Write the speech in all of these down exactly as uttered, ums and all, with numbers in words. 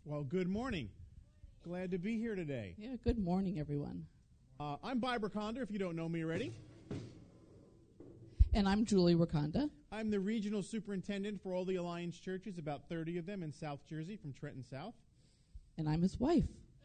Well, good morning. Glad to be here today. Yeah, good morning, everyone. Uh, I'm Bob Raconda, if you don't know me already. And I'm Julie Raconda. I'm the regional superintendent for all the Alliance churches, about thirty of them in South Jersey from Trenton South. And I'm his wife.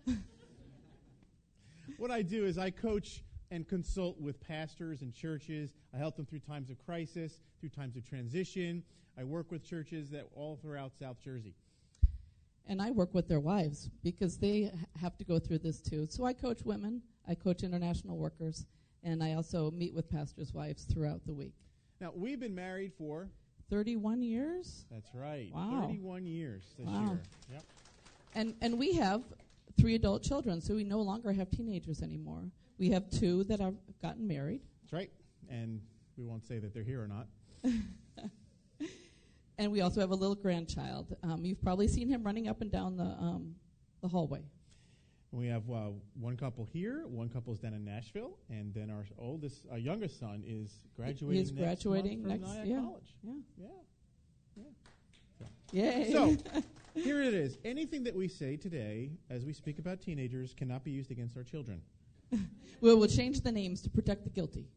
What I do is I coach and consult with pastors and churches. I help them through times of crisis, through times of transition. I work with churches that all throughout South Jersey. And I work with their wives because they have to go through this too. So I coach women, I coach international workers, and I also meet with pastors' wives throughout the week. Now, we've been married for... thirty-one years? That's right. Wow. thirty-one years this wow. year. Yep. And and we have three adult children, so we no longer have teenagers anymore. We have two that have gotten married. That's right. And we won't say that they're here or not. And we also have a little grandchild. Um, you've probably seen him running up and down the um, the hallway. We have uh, one couple here, one couple's down in Nashville, and then our oldest, our youngest son is graduating. He's next graduating month from next Nyack yeah. College. Yeah. Yeah. Yeah. Yay. So here it is. Anything that we say today, as we speak about teenagers, cannot be used against our children. Well, we'll change the names to protect the guilty.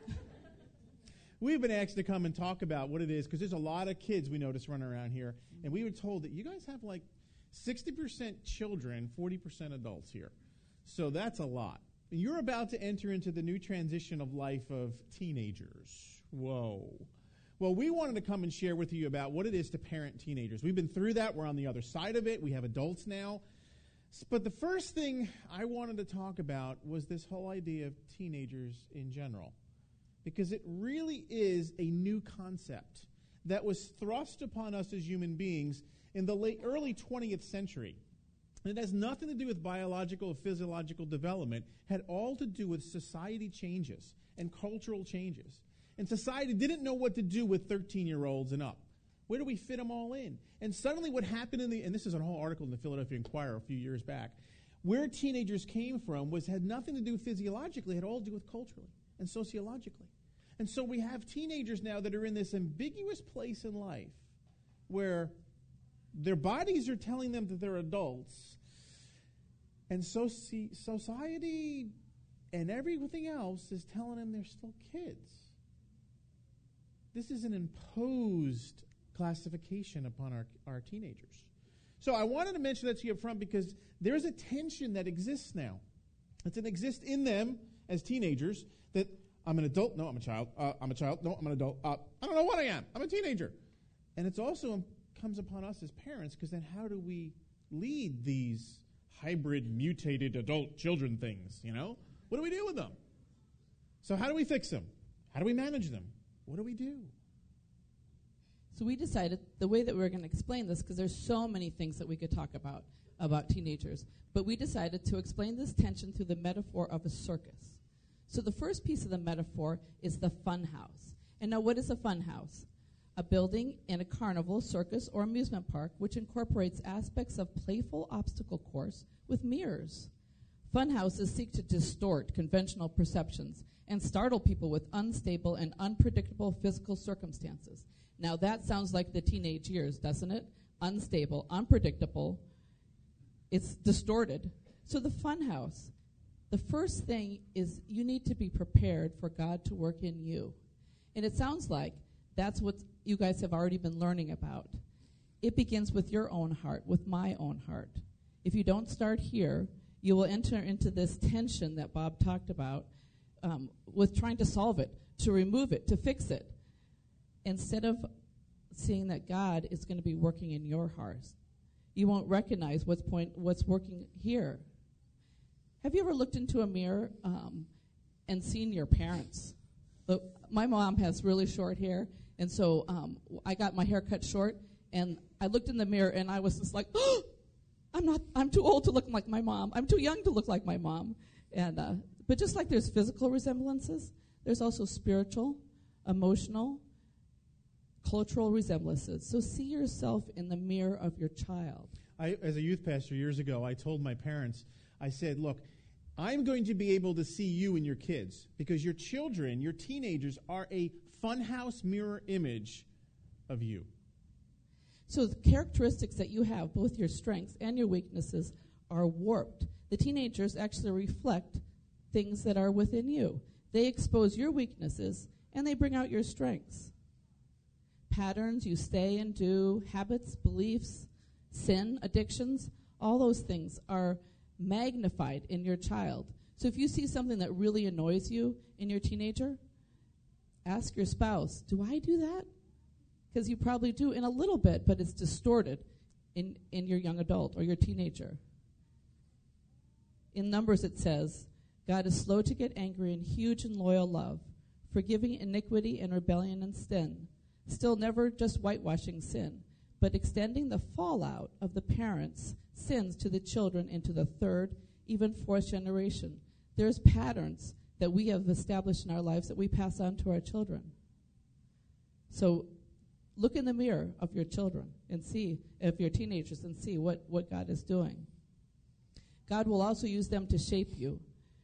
We've been asked to come and talk about what it is, because there's a lot of kids we notice running around here, and we were told that you guys have like sixty percent children, forty percent adults here. So that's a lot. And you're about to enter into the new transition of life of teenagers. Whoa. Well, we wanted to come and share with you about what it is to parent teenagers. We've been through that. We're on the other side of it. We have adults now. But the first thing I wanted to talk about was this whole idea of teenagers in general, because it really is a new concept that was thrust upon us as human beings in the late early twentieth century. And it has nothing to do with biological or physiological development. It had all to do with society changes and cultural changes. And society didn't know what to do with thirteen-year-olds and up. Where do we fit them all in? And suddenly what happened in the, and this is a whole article in the Philadelphia Inquirer a few years back, where teenagers came from was had nothing to do physiologically, it had all to do with culturally and sociologically. And so we have teenagers now that are in this ambiguous place in life where their bodies are telling them that they're adults, and soci- society and everything else is telling them they're still kids. This is an imposed classification upon our, our teenagers. So I wanted to mention that to you up front because there's a tension that exists now. It's an exist in them as teenagers that I'm an adult. No, I'm a child. Uh, I'm a child. No, I'm an adult. Uh, I don't know what I am. I'm a teenager. And it's also um, comes upon us as parents, because then how do we lead these hybrid, mutated adult children things, you know? What do we do with them? So how do we fix them? How do we manage them? What do we do? So we decided the way that we were going to explain this, because there's so many things that we could talk about, about teenagers, but we decided to explain this tension through the metaphor of a circus. So the first piece of the metaphor is the fun house. And now what is a fun house? A building in a carnival, circus, or amusement park which incorporates aspects of playful obstacle course with mirrors. Fun houses seek to distort conventional perceptions and startle people with unstable and unpredictable physical circumstances. Now that sounds like the teenage years, doesn't it? Unstable, unpredictable. It's distorted. So the fun house. The first thing is you need to be prepared for God to work in you. And it sounds like that's what you guys have already been learning about. It begins with your own heart, with my own heart. If you don't start here, you will enter into this tension that Bob talked about um, with trying to solve it, to remove it, to fix it, instead of seeing that God is going to be working in your heart. You won't recognize what's point, what's working here. Have you ever looked into a mirror um, and seen your parents? Look, my mom has really short hair, and so um, I got my hair cut short, and I looked in the mirror, and I was just like, oh, I'm not, I'm too old to look like my mom. I'm too young to look like my mom. And uh, but just like there's physical resemblances, there's also spiritual, emotional, cultural resemblances. So see yourself in the mirror of your child. I, as a youth pastor years ago, I told my parents, I said, look, I'm going to be able to see you and your kids because your children, your teenagers, are a funhouse mirror image of you. So the characteristics that you have, both your strengths and your weaknesses, are warped. The teenagers actually reflect things that are within you. They expose your weaknesses, and they bring out your strengths. Patterns you stay and do, habits, beliefs, sin, addictions, all those things are magnified in your child. So if you see something that really annoys you in your teenager, ask your spouse, do I do that? Because you probably do in a little bit, but it's distorted in, in your young adult or your teenager. In Numbers it says, God is slow to get angry and huge in loyal love, forgiving iniquity and rebellion and sin, still never just whitewashing sin, but extending the fallout of the parents' sins to the children into the third, even fourth generation. There's patterns that we have established in our lives that we pass on to our children. So look in the mirror of your children and see, if your teenagers, and see what, what God is doing. God will also use them to shape you.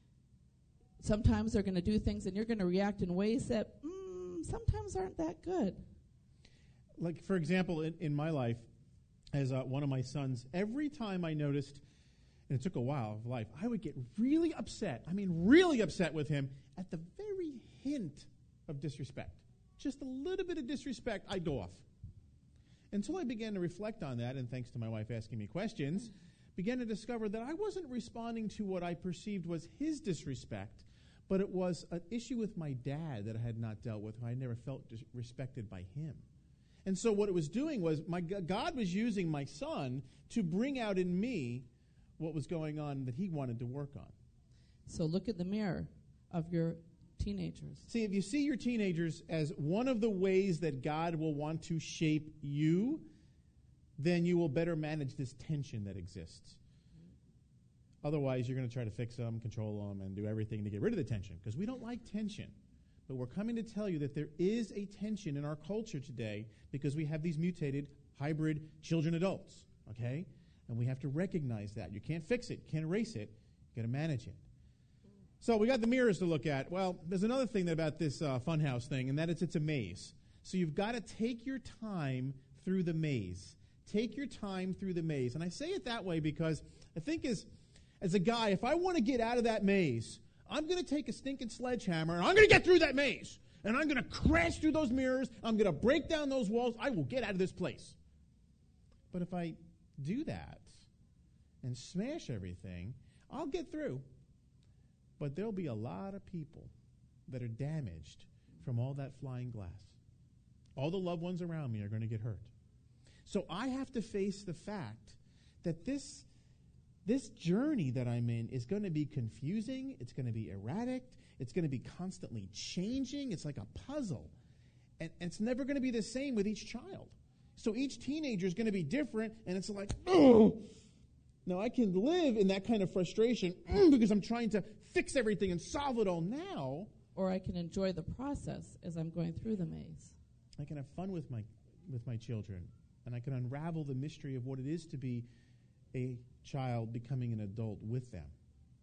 Sometimes they're going to do things and you're going to react in ways that mm, sometimes aren't that good. Like, for example, in, in my life, as uh, one of my sons, every time I noticed, and it took a while of life, I would get really upset, I mean really upset with him at the very hint of disrespect. Just a little bit of disrespect, I'd go off. Until I began to reflect on that, and thanks to my wife asking me questions, began to discover that I wasn't responding to what I perceived was his disrespect, but it was an issue with my dad that I had not dealt with, who I never felt dis- respected by him. And so what it was doing was, my God was using my son to bring out in me what was going on that he wanted to work on. So look at the mirror of your teenagers. See, if you see your teenagers as one of the ways that God will want to shape you, then you will better manage this tension that exists. Otherwise, you're going to try to fix them, control them, and do everything to get rid of the tension, because we don't like tension. But we're coming to tell you that there is a tension in our culture today because we have these mutated, hybrid children adults, okay? And we have to recognize that. You can't fix it. You can't erase it. You got to manage it. So we got the mirrors to look at. Well, there's another thing about this uh, funhouse thing, and that is it's a maze. So you've got to take your time through the maze. Take your time through the maze. And I say it that way because I think as, as a guy, if I want to get out of that maze, I'm going to take a stinking sledgehammer, and I'm going to get through that maze. And I'm going to crash through those mirrors. I'm going to break down those walls. I will get out of this place. But if I do that and smash everything, I'll get through. But there'll be a lot of people that are damaged from all that flying glass. All the loved ones around me are going to get hurt. So I have to face the fact that this This journey that I'm in is going to be confusing. It's going to be erratic. It's going to be constantly changing. It's like a puzzle. And, and it's never going to be the same with each child. So each teenager is going to be different, and it's like, oh. Now, I can live in that kind of frustration because I'm trying to fix everything and solve it all now. Or I can enjoy the process as I'm going through the maze. I can have fun with my with my children, and I can unravel the mystery of what it is to be a child becoming an adult with them.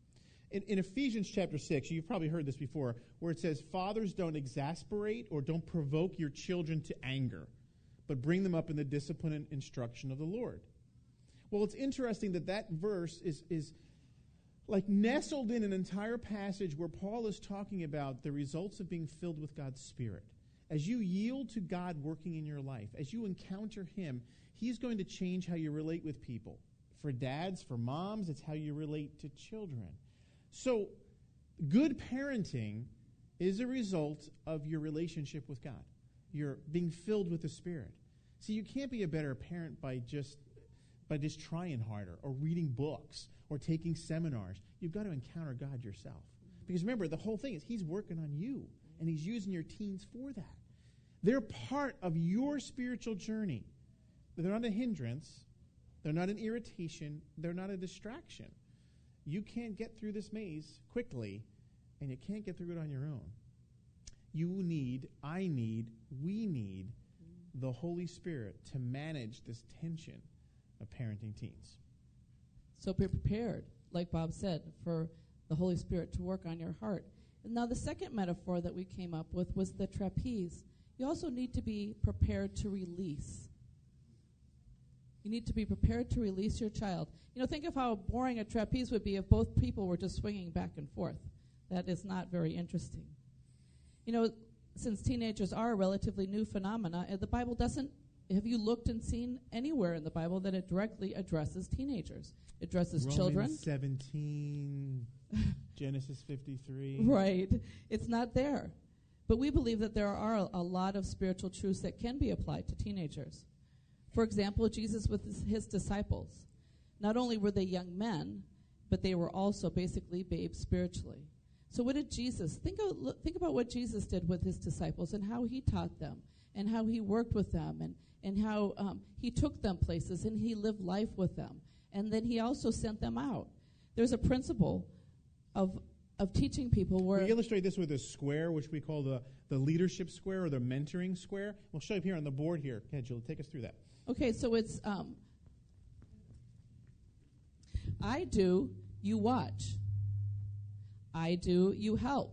In, in Ephesians chapter six, you've probably heard this before, where it says, fathers, don't exasperate or don't provoke your children to anger, but bring them up in the discipline and instruction of the Lord. Well, it's interesting that that verse is, is like nestled in an entire passage where Paul is talking about the results of being filled with God's Spirit. As you yield to God working in your life, as you encounter Him, He's going to change how you relate with people. For dads, for moms, it's how you relate to children. So, good parenting is a result of your relationship with God. You're being filled with the Spirit. See, you can't be a better parent by just by just trying harder or reading books or taking seminars. You've got to encounter God yourself. Because remember, the whole thing is He's working on you, and He's using your teens for that. They're part of your spiritual journey. They're not a hindrance. They're not an irritation. They're not a distraction. You can't get through this maze quickly, and you can't get through it on your own. You need, I need, we need the Holy Spirit to manage this tension of parenting teens. So be prepared, like Bob said, for the Holy Spirit to work on your heart. And now the second metaphor that we came up with was the trapeze. You also need to be prepared to release. You need to be prepared to release your child. You know, think of how boring a trapeze would be if both people were just swinging back and forth. That is not very interesting. You know, since teenagers are a relatively new phenomena, uh, the Bible doesn't, have you looked and seen anywhere in the Bible that it directly addresses teenagers? It addresses Romans children. seventeen, Genesis fifty-three. Right. It's not there. But we believe that there are a, a lot of spiritual truths that can be applied to teenagers. For example, Jesus with his, his disciples. Not only were they young men, but they were also basically babes spiritually. So what did Jesus, think, of, look, think about what Jesus did with his disciples and how he taught them and how he worked with them and, and how um, he took them places and he lived life with them. And then he also sent them out. There's a principle of of teaching people where... We illustrate this with a square, which we call the, the leadership square or the mentoring square. We'll show you here on the board here. Okay, Jill, take us through that. Okay, so it's um, I do, you watch. I do, you help.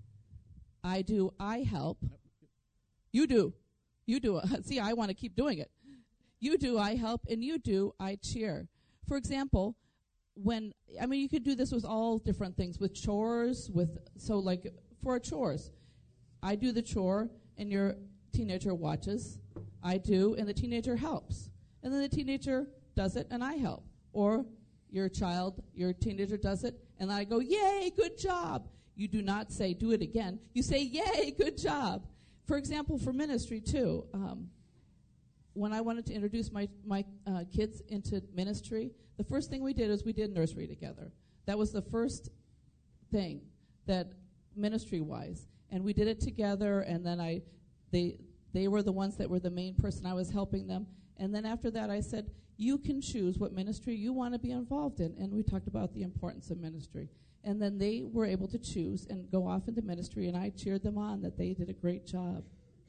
I do, I help. You do. You do. See, I want to keep doing it. You do, I help, and you do, I cheer. For example, when, I mean, you could do this with all different things, with chores, with, so like for chores, I do the chore and your teenager watches, I do, and the teenager helps. And then the teenager does it and I help. Or your child, your teenager does it and I go, yay, good job. You do not say, do it again. You say, yay, good job. For example, for ministry too, um, when I wanted to introduce my, my uh, kids into ministry, the first thing we did is we did nursery together. That was the first thing that ministry-wise. And we did it together, and then I, they, they were the ones that were the main person. I was helping them. And then after that, I said, you can choose what ministry you want to be involved in. And we talked about the importance of ministry. And then they were able to choose and go off into ministry, and I cheered them on that they did a great job.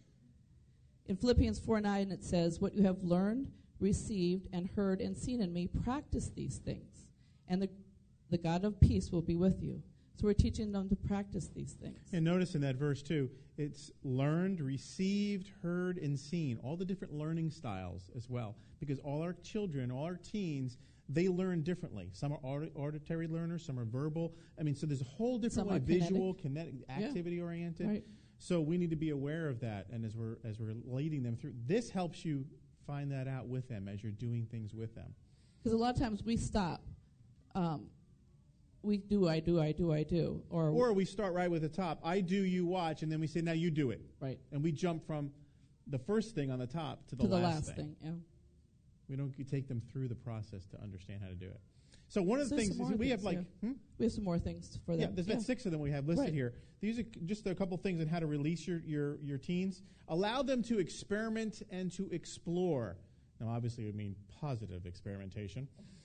In Philippians four nine, it says, what you have learned, received, and heard and seen in me, practice these things, and the, the God of peace will be with you. So we're teaching them to practice these things. And notice in that verse, too, it's learned, received, heard, and seen. All the different learning styles as well. Because all our children, all our teens, they learn differently. Some are aud- auditory learners, some are verbal. I mean, so there's a whole different Some way, are visual, kinetic, Yeah. activity-oriented. Right. So we need to be aware of that, and as we're as we're leading them through, this helps you find that out with them as you're doing things with them. Because a lot of times we stop. Um, we do, I do, I do, I do. Or, Or we start right with the top. I do, you watch, and then we say, now you do it. right, And we jump from the first thing on the top to the to the last, last thing. thing. Yeah. We don't g- take them through the process to understand how to do it. So one of So the there's things some is more we have things, like, hmm? We have some more things for them. yeah, there's about six of them we have listed Right. here. These are c- just a couple things on how to release your, your, your teens. Allow them to experiment and to explore. Now, obviously, we mean positive experimentation.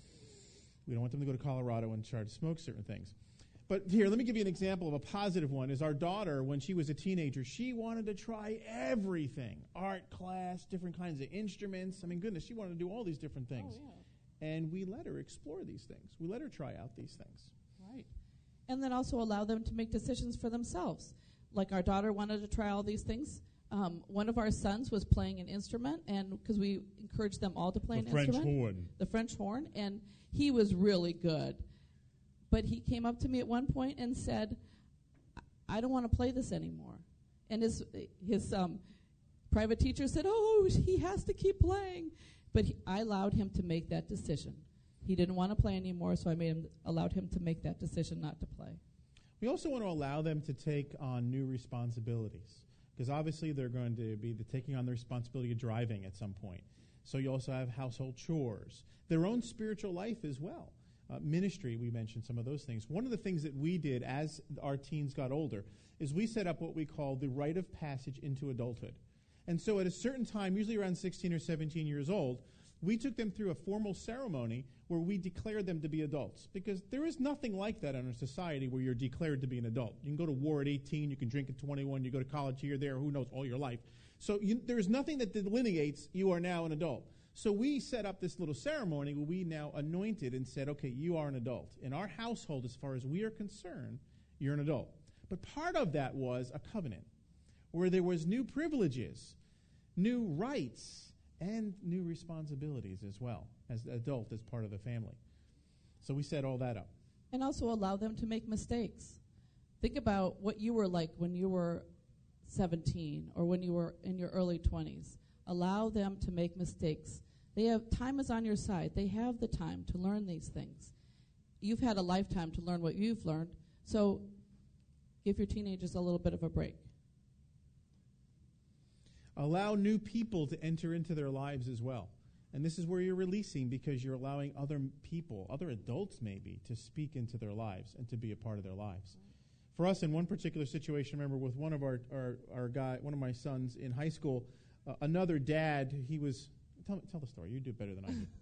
We don't want them to go to Colorado and try to smoke certain things. But here, let me give you an example of a positive one. Is our daughter, when she was a teenager, she wanted to try everything. Art class, different kinds of instruments. I mean, goodness, she wanted to do all these different things. Oh, yeah. And we let her explore these things. We let her try out these things. Right. And then also allow them to make decisions for themselves. Like our daughter wanted to try all these things. Um, one of our sons was playing an instrument, and because we encouraged them all to play The an French instrument. horn. The French horn. And he was really good. But he came up to me at one point and said, I don't want to play this anymore. And his, his um, private teacher said, oh, he has to keep playing. But he, I allowed him to make that decision. He didn't want to play anymore, so I made him allowed him to make that decision not to play. We also want to allow them to take on new responsibilities, because obviously they're going to be the taking on the responsibility of driving at some point. So you also have household chores, their own spiritual life as well. Uh, ministry, we mentioned some of those things. One of the things that we did as our teens got older is we set up what we call the rite of passage into adulthood. And so at a certain time, usually around sixteen or seventeen years old, we took them through a formal ceremony where we declared them to be adults. Because there is nothing like that in our society where you're declared to be an adult. You can go to war at eighteen, you can drink at twenty-one, you go to college here, there, who knows, all your life. So you, there's nothing that delineates you are now an adult. So we set up this little ceremony where we now anointed and said, okay, you are an adult. In our household, as far as we are concerned, you're an adult. But part of that was a covenant where there was new privileges, new rights, and new responsibilities as well, as an adult, as part of the family. So we set all that up. And also allow them to make mistakes. Think about what you were like when you were seventeen or when you were in your early twenties. Allow them to make mistakes. They have time is on your side. They have the time to learn these things. You've had a lifetime to learn what you've learned, so give your teenagers a little bit of a break. Allow new people to enter into their lives as well. And this is where you're releasing, because you're allowing other people, other adults maybe, to speak into their lives and to be a part of their lives. For us, in one particular situation, remember, with one of our our, our guy, one of my sons in high school, uh, another dad, he was, tell, tell the story. You do it better than I do.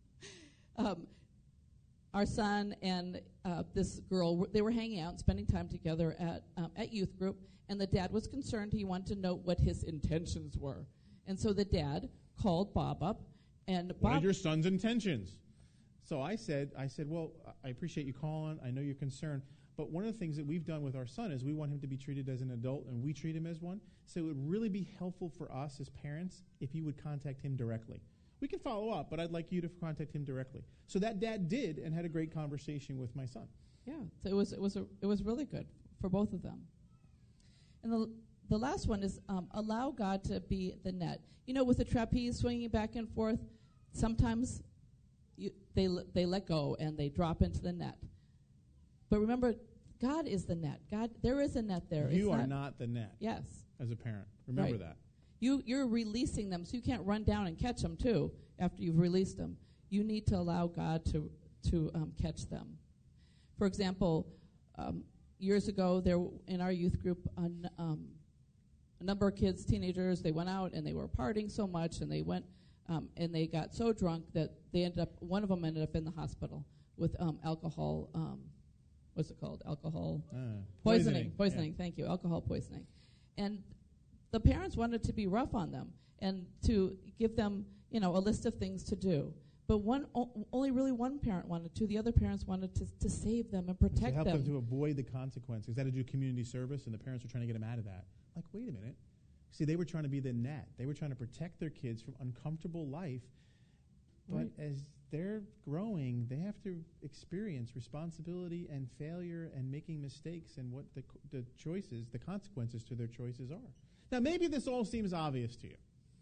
um, our son and uh, this girl, they were hanging out and spending time together at um, at youth group, and the dad was concerned. He wanted to know what his intentions were. And so the dad called Bob up, and Bob... What are your son's intentions? So I said, I said, well, I appreciate you calling. I know you're concerned. But one of the things that we've done with our son is we want him to be treated as an adult, and we treat him as one. So it would really be helpful for us as parents if you would contact him directly. We can follow up, but I'd like you to contact him directly. So that dad did, and had a great conversation with my son. Yeah, so it was it was a, it was really good for both of them. And the the last one is um, allow God to be the net. You know, with the trapeze swinging back and forth, sometimes you, they l- they let go and they drop into the net. But remember, God is the net. God, there is a net there. You it's are not, not the net. Yes. As a parent, remember Right. that. You you're releasing them, so you can't run down and catch them too after you've released them. You need to allow God to to um, catch them. For example, um, years ago, there w- in our youth group, an, um, a number of kids, teenagers, they went out and they were partying so much, and they went um, and they got so drunk that they ended up. One of them ended up in the hospital with um, alcohol. Um, what's it called? Alcohol Uh, poisoning. poisoning. Poisoning. Yeah. Thank you. Alcohol poisoning. And the parents wanted to be rough on them and to give them, you know, a list of things to do. But one o- only really one parent wanted to. The other parents wanted to, to save them and protect to help them. them to avoid the consequences. They had to do community service, and the parents were trying to get them out of that. Like, wait a minute. See, they were trying to be the net. They were trying to protect their kids from uncomfortable life. But Right. as they're growing, they have to experience responsibility and failure and making mistakes and what the, co- the choices, the consequences to their choices are. Now, maybe this all seems obvious to you.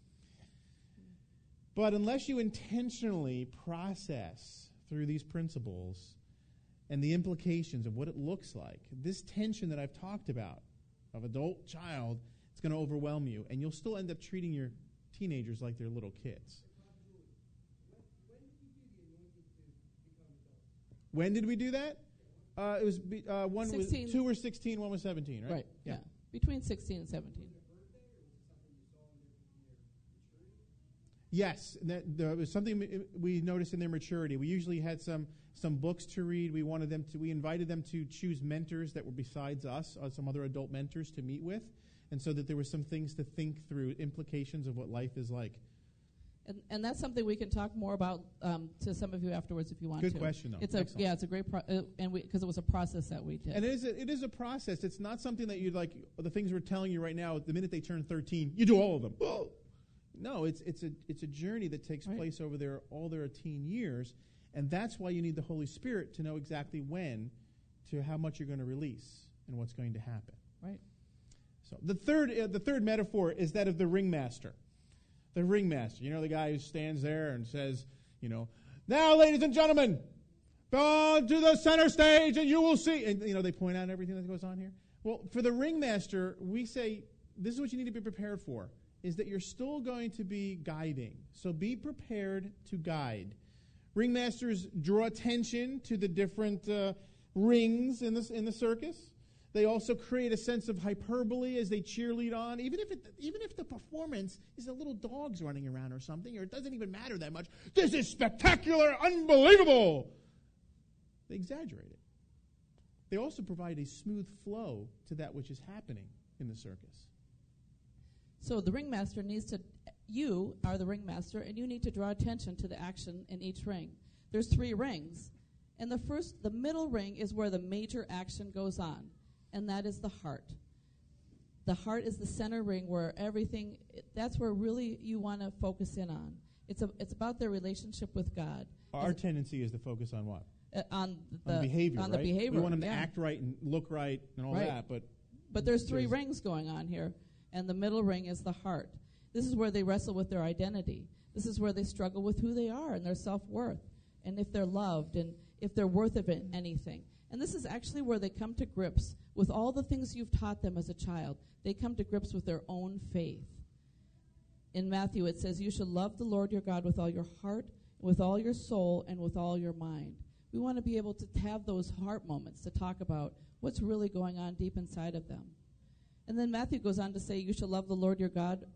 But unless you intentionally process through these principles and the implications of what it looks like, this tension that I've talked about of adult, child, it's going to overwhelm you, and you'll still end up treating your teenagers like they're little kids. When did we do that? Uh, it was be, uh, one was sixteen. two were sixteen, one was seventeen, right? Right. Yeah. Between sixteen and seventeen. Yes, that there was something we noticed in their maturity. We usually had some some books to read. We wanted them to. We invited them to choose mentors that were besides us, uh, some other adult mentors to meet with, and so that there were some things to think through, implications of what life is like. And, and that's something we can talk more about um, to some of you afterwards if you want Good to. question, though. It's a Excellent. yeah, it's a great pro- uh, and we because it was a process that we did. And it is a, it is a process. It's not something that you'd like. The things we're telling you right now, the minute they turn thirteen, you do all of them. Whoa. No, it's it's a it's a journey that takes Right. place over their all their teen years, and that's why you need the Holy Spirit to know exactly when, to how much you're going to release and what's going to happen. Right. So the third uh, the third metaphor is that of the ringmaster. The ringmaster, you know, the guy who stands there and says, you know, now, ladies and gentlemen, go to the center stage and you will see. And, you know, they point out everything that goes on here. Well, for the ringmaster, we say, this is what you need to be prepared for, is that you're still going to be guiding. So be prepared to guide. Ringmasters draw attention to the different uh, rings in, this, in the circus. They also create a sense of hyperbole as they cheerlead on, even if it, even if the performance is a little dogs running around or something, or it doesn't even matter that much. This is spectacular, unbelievable. They exaggerate it. They also provide a smooth flow to that which is happening in the circus. So the ringmaster needs to, you are the ringmaster, and you need to draw attention to the action in each ring. There's three rings, and the first, the middle ring is where the major action goes on, and that is the heart. The heart is the center ring where everything, that's where really you want to focus in on. It's a, it's about their relationship with God. Our Is tendency is to focus on what? Uh, on the on behavior, on right? the behavior. We want them to yeah. act right and look right and all Right. that, but But there's three there's- rings going on here, and the middle ring is the heart. This is where they wrestle with their identity. This is where they struggle with who they are and their self-worth, and if they're loved and if they're worth of it, anything. And this is actually where they come to grips with all the things you've taught them as a child. They come to grips with their own faith. In Matthew, it says, you should love the Lord your God with all your heart, with all your soul, and with all your mind. We want to be able to have those heart moments to talk about what's really going on deep inside of them. And then Matthew goes on to say, you shall love the Lord your God.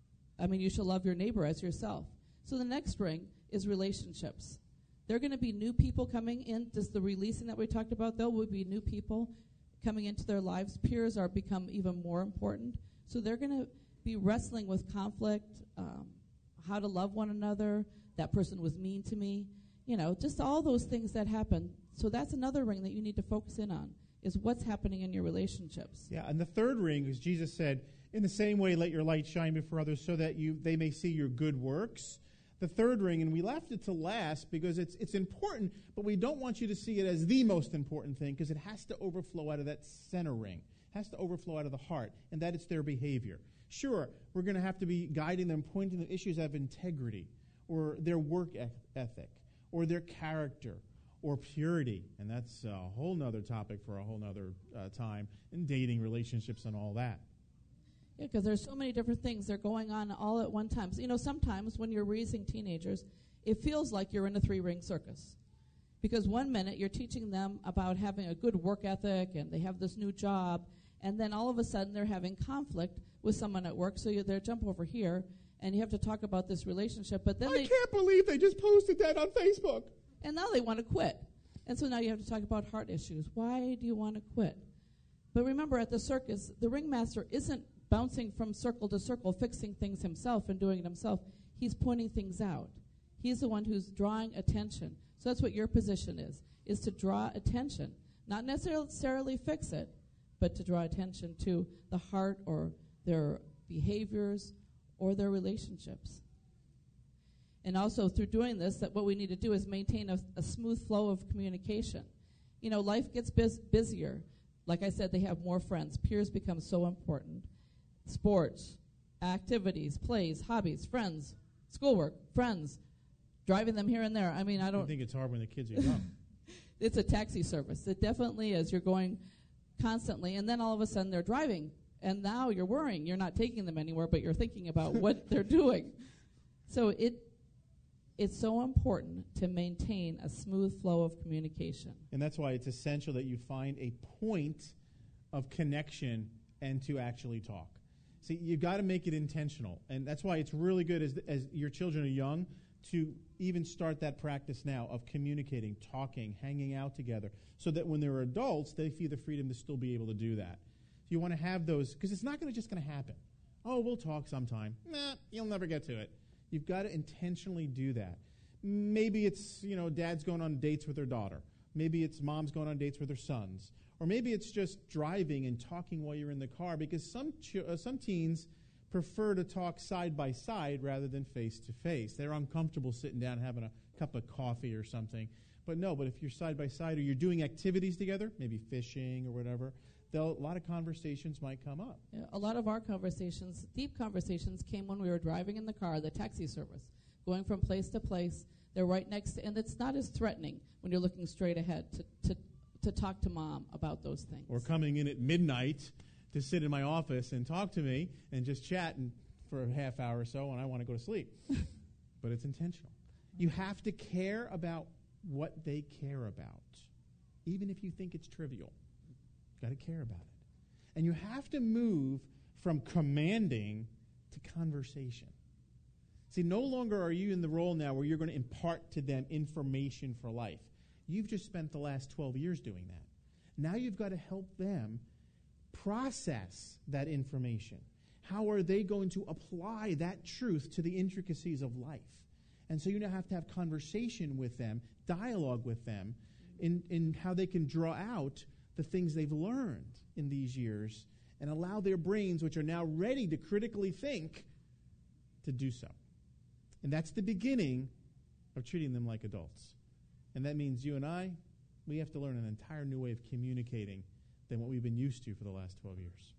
I mean, you shall love your neighbor as yourself. So the next ring is relationships. There are going to be new people coming in. Just the releasing that we talked about, there will be new people coming into their lives. Peers are become even more important. So they're going to be wrestling with conflict, um, how to love one another. That person was mean to me. You know, just all those things that happen. So that's another ring that you need to focus in on, is what's happening in your relationships. yeah, and the third ring is Jesus said, in the same way, let your light shine before others so that you they may see your good works. The third ring, and we left it to last because it's it's important, but we don't want you to see it as the most important thing because it has to overflow out of that center ring. It has to overflow out of the heart, and that it's their behavior. Sure, we're going to have to be guiding them, pointing to issues of integrity or their work ethic or their character or purity, and that's a whole nother topic for a whole nother uh, time, and dating, relationships, and all that. Yeah, because there's so many different things that are going on all at one time. So, you know, sometimes when you're raising teenagers, it feels like you're in a three-ring circus. Because one minute you're teaching them about having a good work ethic and they have this new job, and then all of a sudden they're having conflict with someone at work, so you, they jump over here, and you have to talk about this relationship. But then I they can't believe they just posted that on Facebook. And now they want to quit. And so now you have to talk about heart issues. Why do you want to quit? But remember, at the circus, the ringmaster isn't bouncing from circle to circle, fixing things himself and doing it himself. He's pointing things out. He's the one who's drawing attention. So that's what your position is, is to draw attention. Not necessarily fix it, but to draw attention to the heart or their behaviors or their relationships. And also through doing this, that what we need to do is maintain a, a smooth flow of communication. You know, life gets bus- busier. Like I said, they have more friends. Peers become so important. Sports, activities, plays, hobbies, friends, schoolwork, friends, driving them here and there. I mean, I don't... I think it's hard when the kids are young. It's a taxi service. It definitely is. You're going constantly, and then all of a sudden they're driving, and now you're worrying. You're not taking them anywhere, but you're thinking about what they're doing. So it it's so important to maintain a smooth flow of communication. And that's why it's essential that you find a point of connection and to actually talk. See, you've got to make it intentional. And that's why it's really good as, as your children are young to even start that practice now of communicating, talking, hanging out together, so that when they're adults, they feel the freedom to still be able to do that. So you want to have those, because it's not gonna just going to happen. Oh, we'll talk sometime. Nah, you'll never get to it. You've got to intentionally do that. Maybe it's, you know, dad's going on dates with their daughter. Maybe it's mom's going on dates with her sons. Or maybe it's just driving and talking while you're in the car, because some ch- uh, some teens prefer to talk side by side rather than face to face. They're uncomfortable sitting down having a cup of coffee or something. But no, but if you're side by side or you're doing activities together, maybe fishing or whatever, a lot of conversations might come up. Yeah, a lot of our conversations, deep conversations, came when we were driving in the car, the taxi service, going from place to place. They're right next to, and it's not as threatening when you're looking straight ahead to, to, to talk to mom about those things. Or coming in at midnight to sit in my office and talk to me and just chat and for a half hour or so, and I want to go to sleep. But it's intentional. You have to care about what they care about, even if you think it's trivial. Got to care about it. And you have to move from commanding to conversation. See, no longer are you in the role now where you're going to impart to them information for life. You've just spent the last twelve years doing that. Now you've got to help them process that information. How are they going to apply that truth to the intricacies of life? And so you now have to have conversation with them, dialogue with them, in, in how they can draw out the things they've learned in these years and allow their brains, which are now ready to critically think, to do so. And that's the beginning of treating them like adults. And that means you and I, we have to learn an entire new way of communicating than what we've been used to for the last twelve years.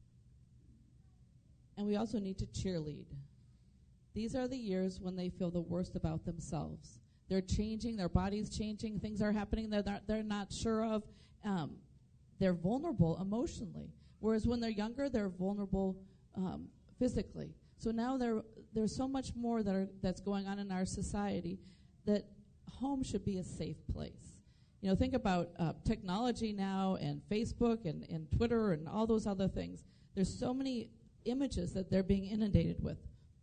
And we also need to cheerlead. These are the years when they feel the worst about themselves. They're changing, their body's changing, things are happening that they're, they're not sure of. Um, they're vulnerable emotionally. Whereas when they're younger, they're vulnerable um, physically. So now there, there's so much more that are, that's going on in our society that home should be a safe place. You know, think about uh, technology now and Facebook and, and Twitter and all those other things. There's so many images that they're being inundated with.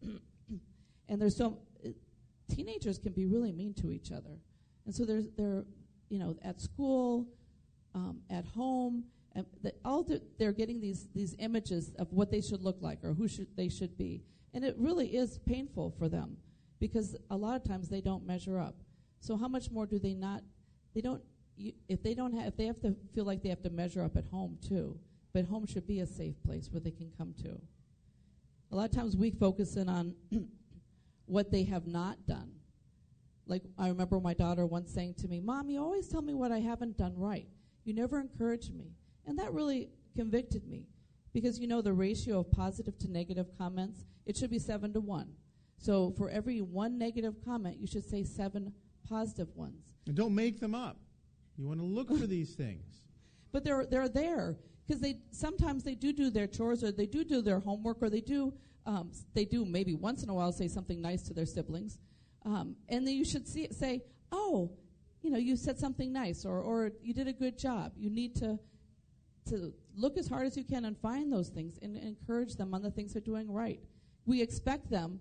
And there's so, uh, teenagers can be really mean to each other. And so there's, they're, you know, at school, um, at home, and the, all the, they're getting these, these images of what they should look like or who should they should be. And it really is painful for them because a lot of times they don't measure up. So how much more do they not, they don't, you, if they don't have, if they have to feel like they have to measure up at home too, but home should be a safe place where they can come to. A lot of times we focus in on what they have not done. Like I remember my daughter once saying to me, "Mom, you always tell me what I haven't done right. You never encourage me." And that really convicted me because, you know, the ratio of positive to negative comments, it should be seven to one. So for every one negative comment, you should say seven positive ones. And don't make them up. You want to look for these things. But they're they're there because they sometimes they do do their chores or they do do their homework or they do um, s- they do maybe once in a while say something nice to their siblings, um, and then you should see it, say, "Oh, you know, you said something nice," or or "You did a good job." You need to to look as hard as you can and find those things and encourage them on the things they're doing right. We expect them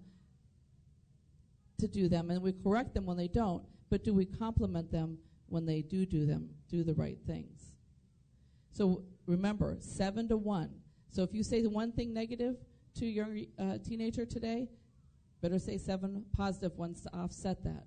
to do them and we correct them when they don't, but do we compliment them when they do do them, do the right things? So remember, seven to one. So if you say the one thing negative to your uh, teenager today, better say seven positive ones to offset that.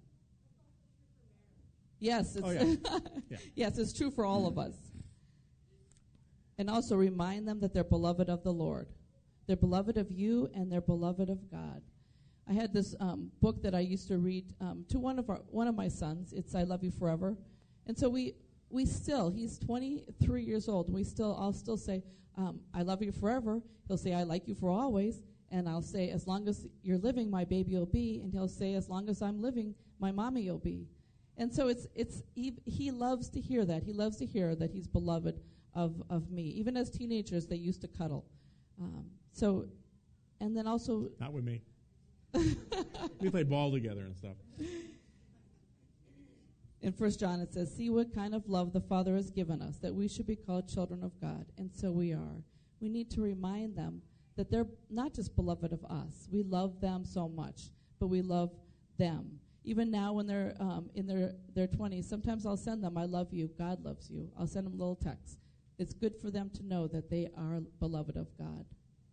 Yes, it's Oh, yeah. Yeah. yes, it's true for all of us. And also remind them that they're beloved of the Lord. They're beloved of you and they're beloved of God. I had this um, book that I used to read um, to one of our one of my sons. It's I Love You Forever. And so we we still, he's twenty-three years old. We still, I'll still say, um, I love you forever. He'll say, I like you for always. And I'll say, as long as you're living, my baby you'll be. And he'll say, as long as I'm living, my mommy you'll be. And so it's it's he, he loves to hear that. He loves to hear that he's beloved of, of me. Even as teenagers, they used to cuddle. Um, so, and then also... Not with me. We played ball together and stuff. In First John it says, see what kind of love the Father has given us, that we should be called children of God. And so we are. We need to remind them that they're not just beloved of us. We love them so much, but we love them. Even now when they're um, in their, their twenties, sometimes I'll send them, I love you, God loves you. I'll send them a little text. It's good for them to know that they are beloved of God.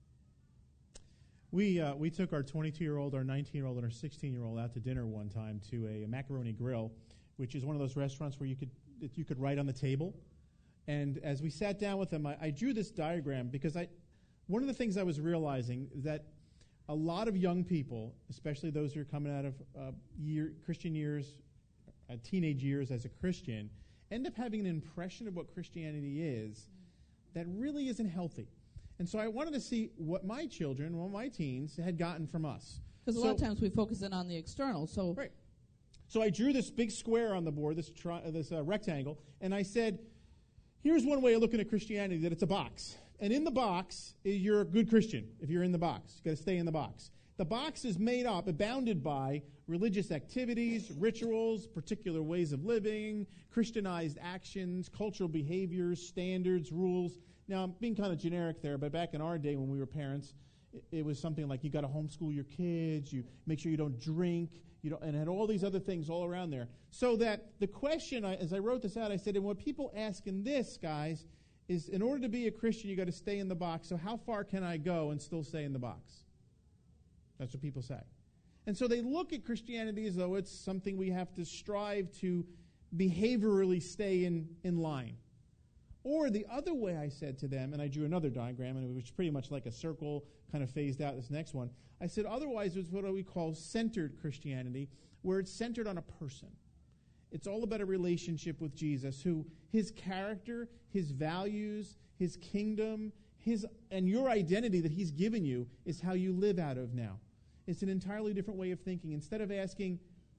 We uh, we took our twenty-two-year-old, our nineteen-year-old, and our sixteen-year-old out to dinner one time to a, a Macaroni Grill, which is one of those restaurants where you could that you could write on the table. And as we sat down with them, I, I drew this diagram because I one of the things I was realizing is that a lot of young people, especially those who are coming out of uh, year, Christian years, uh, teenage years as a Christian, end up having an impression of what Christianity is that really isn't healthy. And so I wanted to see what my children, what my teens had gotten from us. Because a so, lot of times we focus in on the external. So right. So I drew this big square on the board, this tri- uh, this uh, rectangle, and I said, here's one way of looking at Christianity, that it's a box. And in the box, you're a good Christian if you're in the box. You've got to stay in the box. The box is made up, bounded by religious activities, rituals, particular ways of living, Christianized actions, cultural behaviors, standards, rules. Now, I'm being kind of generic there, but back in our day when we were parents, it, it was something like you got to homeschool your kids, you make sure you don't drink, you don't, and had all these other things all around there. So that the question, I, as I wrote this out, I said, and what people ask in this, guys, is in order to be a Christian, you got to stay in the box. So how far can I go and still stay in the box? That's what people say. And so they look at Christianity as though it's something we have to strive to behaviorally stay in, in line. Or the other way I said to them, and I drew another diagram, and it was pretty much like a circle, kind of phased out, this next one. I said, otherwise, it's what we call centered Christianity, where it's centered on a person. It's all about a relationship with Jesus, who his character, his values, his kingdom, his and your identity that he's given you is how you live out of now. It's an entirely different way of thinking. Instead of asking,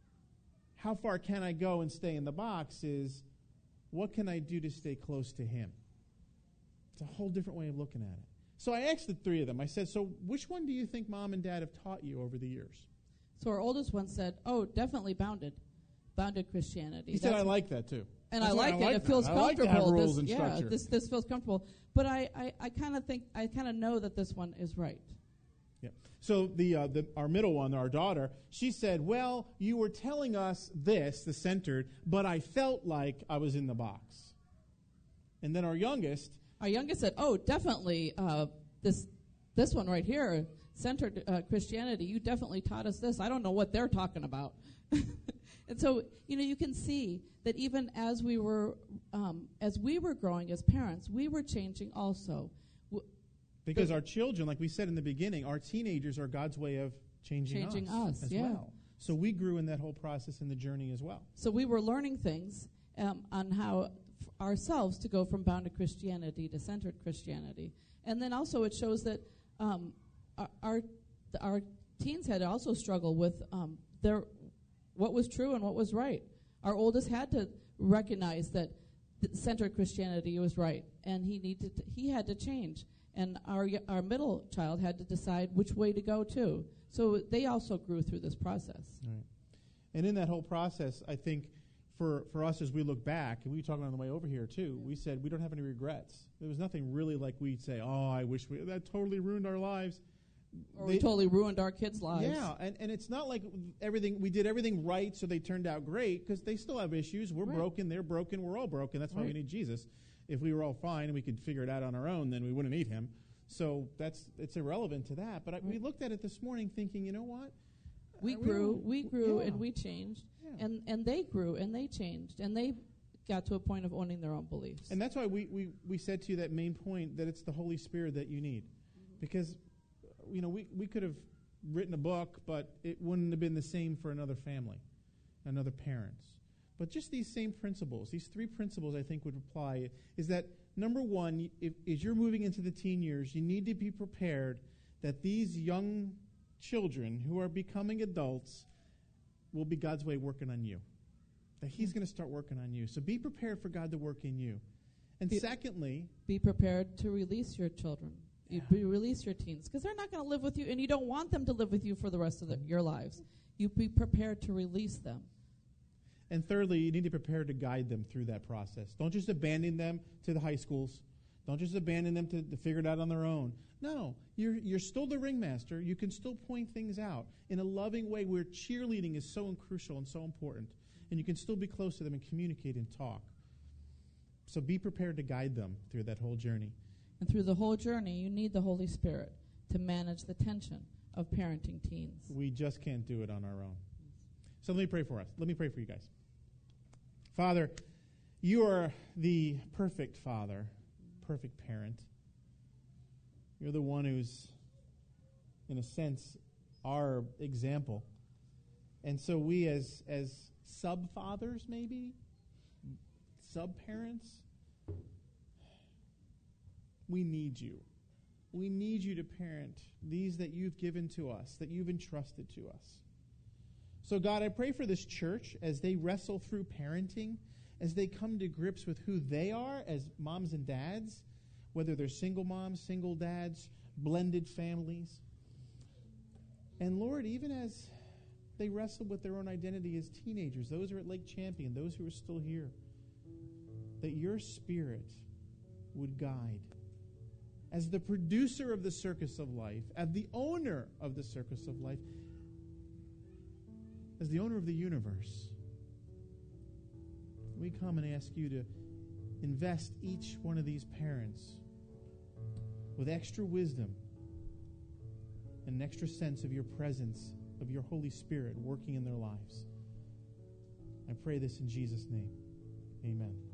how far can I go and stay in the box, is, what can I do to stay close to him? It's a whole different way of looking at it. So I asked the three of them, I said, so which one do you think Mom and Dad have taught you over the years? So our oldest one said, oh, definitely Bounded. Bounded Christianity. He That's said, I like that too. And That's I like I it. like it feels that. comfortable. I like to have rules this, and yeah, structure. this this feels comfortable. But I, I, I kind of think, I kind of know that this one is right. Yeah. So the, uh, the our middle one, our daughter, she said, well, you were telling us this, the centered, but I felt like I was in the box. And then our youngest. Our youngest said, oh, definitely uh, this this one right here, centered uh, Christianity, you definitely taught us this. I don't know what they're talking about. And so, you know, you can see that even as we were um, as we were growing as parents, we were changing also. W- Because our children, like we said in the beginning, our teenagers are God's way of changing, Changing us, us, as yeah. well. So we grew in that whole process in the journey as well. So we were learning things um, on how f- ourselves to go from bounded Christianity to centered Christianity. And then also it shows that um, our, our our teens had to also struggle with um, their what was true and what was right. Our oldest had to recognize that th- centered Christianity was right, and he needed to, he had to change. And our y- our middle child had to decide which way to go too. So they also grew through this process. Right. And in that whole process, I think for, for us as we look back, and we were talking on the way over here too, we said we don't have any regrets. There was nothing really like we'd say, oh, I wish we, that totally ruined our lives. Or They- we totally ruined our kids' lives. Yeah, and, and it's not like everything we did everything right, so they turned out great, because they still have issues. We're Right. broken, they're broken, we're all broken. That's why we Right. need Jesus. If we were all fine and we could figure it out on our own, then we wouldn't need him. So that's it's irrelevant to that. But I, we Right. looked at it this morning thinking, you know what? We Uh, grew, don't- we grew, yeah, and we changed, yeah. and and they grew and they changed, and they got to a point of owning their own beliefs. And that's why we, we, we said to you that main point, that it's the Holy Spirit that you need. Mm-hmm. Because, you know, we, we could have written a book, but it wouldn't have been the same for another family, another parents. But just these same principles, these three principles I think would apply, is that, number one, if, as you're moving into the teen years, you need to be prepared that these young children who are becoming adults will be God's way working on you. That he's going to start working on you. So be prepared for God to work in you. And Be- secondly, Be prepared to release your children. You Yeah. be release your teens, because they're not going to live with you, and you don't want them to live with you for the rest of the, your lives. You be prepared to release them. and thirdly, you need to prepare to guide them through that process. Don't just abandon them to the high schools. Don't just abandon them to, to figure it out on their own. No, you're you're still the ringmaster. You can still point things out in a loving way where cheerleading is so crucial and so important. And you can still be close to them and communicate and talk. So be prepared to guide them through that whole journey. And through the whole journey, you need the Holy Spirit to manage the tension of parenting teens. We just can't do it on our own. So let me pray for us. Let me pray for you guys. Father, you are the perfect father, perfect parent. You're the one who's, in a sense, our example. And so we as as sub-fathers, maybe, sub-parents, we need you. We need you to parent these that you've given to us, that you've entrusted to us. So God, I pray for this church as they wrestle through parenting, as they come to grips with who they are as moms and dads, whether they're single moms, single dads, blended families. And Lord, even as they wrestle with their own identity as teenagers, those who are at Lake Champion, those who are still here, that your Spirit would guide. As the producer of the circus of life, as the owner of the circus of life, as the owner of the universe, we come and ask you to invest each one of these parents with extra wisdom and an extra sense of your presence, of your Holy Spirit working in their lives. I pray this in Jesus' name. Amen.